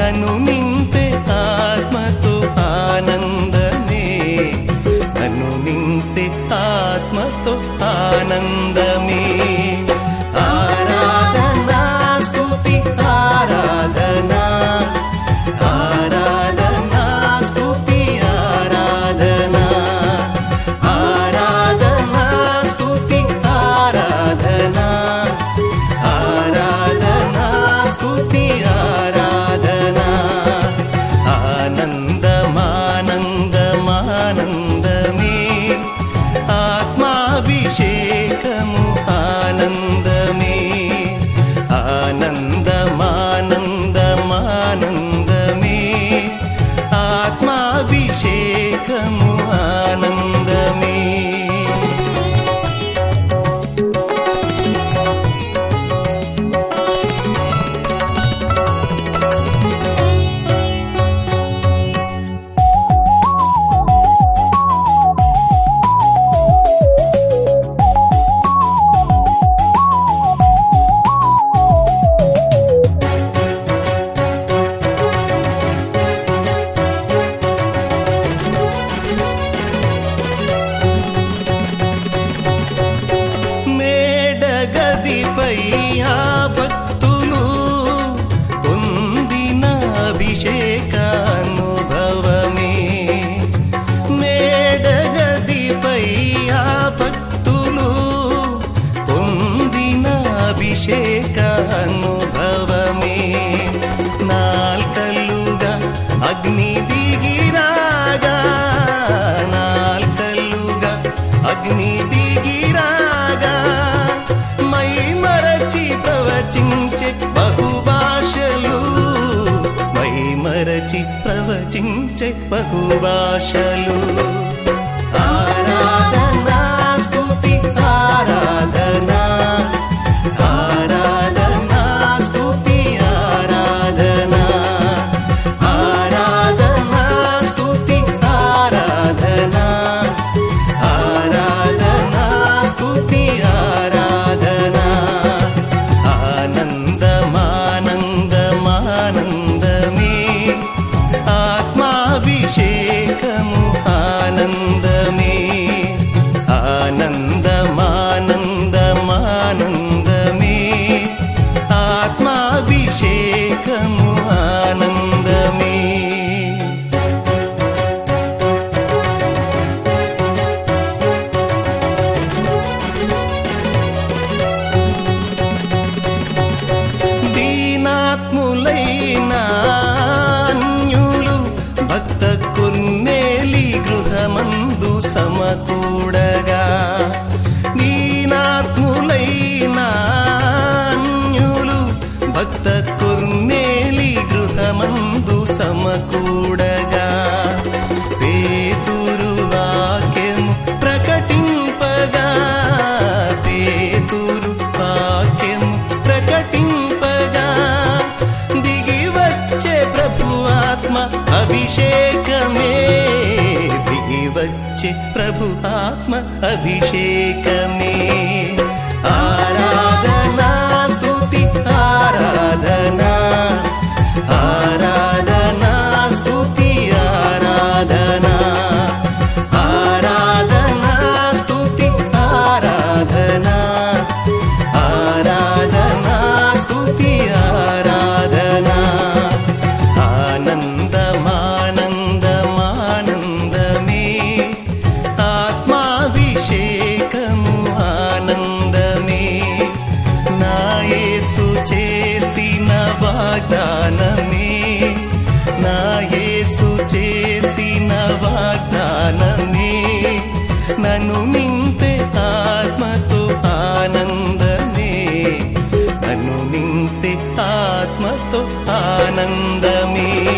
నన్ను నింపే ఆత్మతో ఆనందమే, నన్ను నింపే ఆత్మతో ఆనందమే. ఆరాధనా స్తుతి ఆరాధనా, ఆరాధనా స్తుతి ఆరాధనా, ఆరాధనా స్తుతి ఆరాధనా, ఆరాధనా స్తుతి ఆరాధనా. ఆనందమానందమానందమే ఆత్మాభిషేకము ఆనందమే, ఆనందమానందమానందమే ఆత్మాభిషేకము ఆనందమే. మేడగదిపై ఆ భక్తులు పొందిన అభిషేకానుభవమే, మేడగదిపై ఆ భక్తులు పొందిన అభిషేకానుభవమే. నాల్కల్లుగా అగ్ని దిగిరాగా, నాల్కల్లుగా అగ్ని దిగిరాగా, మై మరచి ప్రవచించే బహుభాషలు, మై మరచి ప్రవచించే బహుభాషలు. ఆరాధనా స్తుతి ఆరాధనా, ఆరాధనా స్తుతి ఆరాధనా, ఆరాధనా స్తుతి ఆరాధనా, ఆరాధనా స్తుతి ఆరాధనా. ఆనందమానందమానందమే ఆత్మాభిషేకము ఆనందమే, ఆనందమానందమానందమే ఆత్మాభిషేకము ఆనందమే. దీనాత్ములైన అన్యులు భక్త కొర్నేలి గృహమందు సమకూడగా, దీనాత్ములైన అన్యులు భక్త కొర్నేలి గృహమందు సమకూడగా, పేతురు వాక్యము ప్రకటింపగా, పేతురు వాక్యము ప్రకటింపగా, దిగి వచ్చే ప్రభు ఆత్మ అభిషేకమే, దిగి వచ్చే ప్రభు ఆత్మ అభిషేకమే. ఆరాధనా స్తుతి ఆరాధనా, ఆరాధనా స్తుతి ఆరాధనా, ఆరాధనా స్తుతి ఆరాధనా, ఆరాధనా స్తుతి ఆరాధనా. ఆనందమానందమానందమే ఆత్మాభిషేకము ఆనందమే. నా యేసు చేసిన వాగ్దానమే, నా యేసు చేసిన వాగ్దానమే, నన్ను నింపే ఆత్మతో ఆనందమే, నన్ను నింపే ఆత్మతో ఆనందమే.